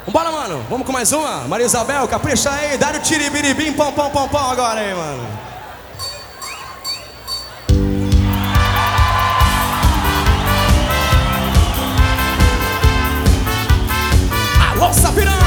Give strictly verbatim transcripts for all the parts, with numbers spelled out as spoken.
Bora, mano, vamos com mais uma? Maria Isabel, capricha aí, dá o tiribiribim, pom, pom, pom, pom agora aí, mano. Alô, Sapiranga!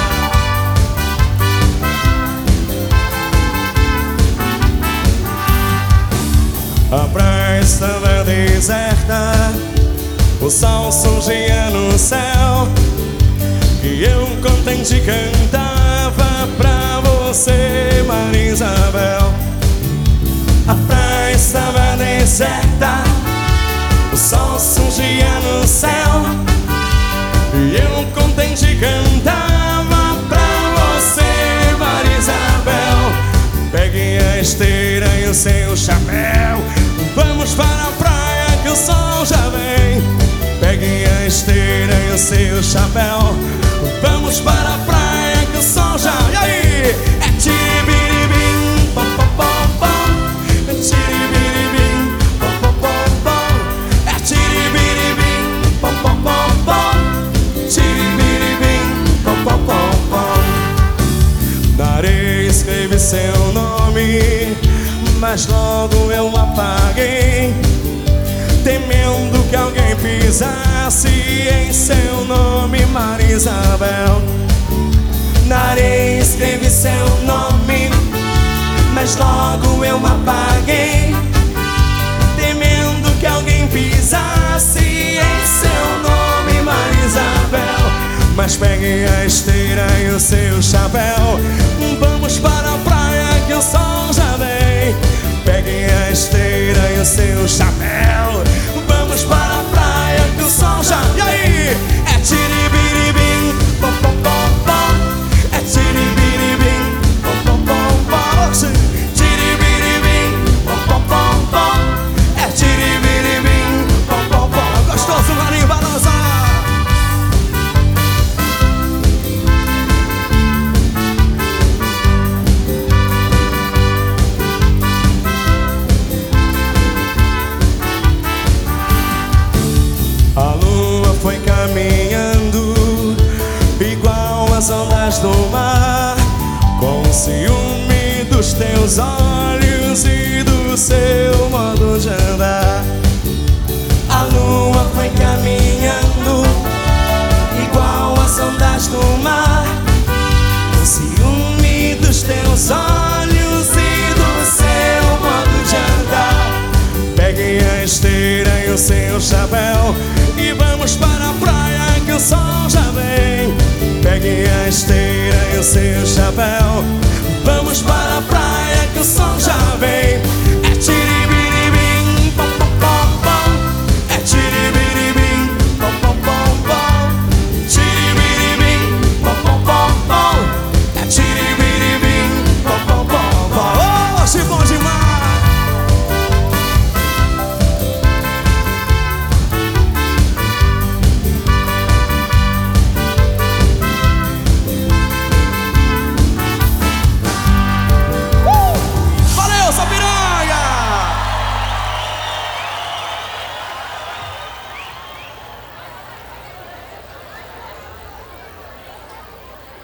A praia estava deserta, o sol surgia no céu, e eu contente cantava pra você, Maria Isabel. A praia estava deserta, o sol surgia no céu, e eu contente cantava pra você, Maria Isabel. Pegue a esteira e o seu chapéu, vamos para a praia que o sol já vem. Pegue a esteira e o seu chapéu, vamos para a praia que o sol já... E aí? É tiribiribim, pom, pom, pom, pom. É tiribiribim, pom, pom, pom, pom. É tiribiribim, pom, pom, pom, pom. Tiribiribim, pom, pom, pom, pom. Na areia escrevi seu nome, mas logo eu apaguei, temendo que alguém pisasse em seu nome, Maria Isabel. Na areia escrevi seu nome, mas logo eu apaguei, temendo que alguém pisasse em seu nome, Maria Isabel. Mas pegue a esteira e o seu chapéu, vamos para a praia que o sol já vem. Pegue a esteira e o seu chapéu, vamos para a praia que o sol já... E aí? É tiribiribim, pom, pom, pom, pom. É tiribiribim, pom, pom, pom, pom. Tiribiribim, pom, pom, pom, pom. É tiribiribim, pom, pom, pom. Gostoso, Marinho, balança! A lua foi caminhando igual as ondas do mar, com ciúme dos teus olhos e do seu modo de andar. A lua foi caminhando igual as ondas do mar, com ciúme dos teus olhos e do seu modo de andar. Pegue a esteira e o seu chapéu e vamos para a praia que o sol já vem. Pegue a esteira e o seu chapéu, vamos para a praia.